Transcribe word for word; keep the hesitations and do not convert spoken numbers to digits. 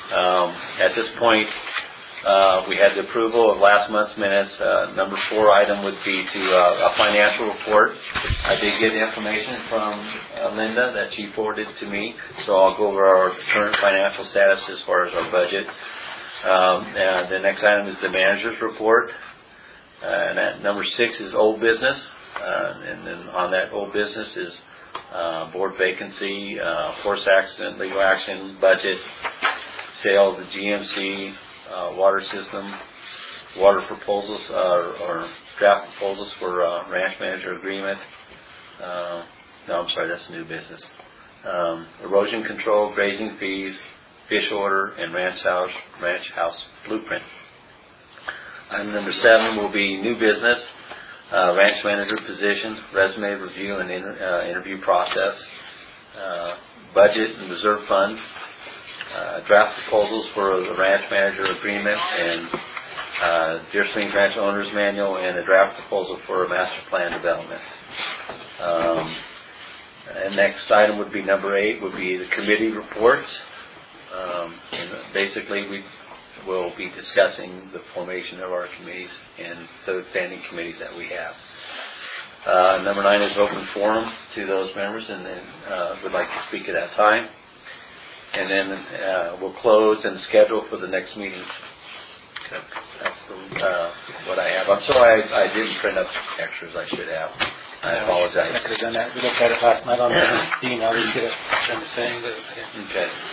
Um, at this point, uh, we had the approval of last month's minutes. Uh, number four item would be to uh, a financial report. I did get information from uh, Linda that she forwarded to me, so I'll go over our current financial status as far as our budget. Um, and the next item is the manager's report. Uh, and at number six is old business. Uh, and then on that old business is uh, board vacancy, uh, horse accident, legal action, budget, sale of the G M C, uh, water system, water proposals, uh, or draft proposals for uh, ranch manager agreement. Uh, no, I'm sorry, that's new business. Um, erosion control, grazing fees, fish order, and ranch house, ranch house blueprint. Item number seven will be new business, uh, ranch manager position, resume review and inter, uh, interview process, uh, budget and reserve funds, uh, draft proposals for the ranch manager agreement, and uh, Deer Springs Ranch Owners Manual, and a draft proposal for a master plan development. Um, and next item would be number eight, would be the committee reports. Um, and basically, we will be discussing the formation of our committees and the standing committees that we have. Uh, number nine is open forum to those members, and then uh, would like to speak at that time. And then uh, we'll close and schedule for the next meeting. Okay. That's the, uh, what I have. I'm sorry I, I didn't print up extras. I should have. I apologize. I could have done that. We looked at it last night on the email. We didn't get it done the same. But, yeah. Okay.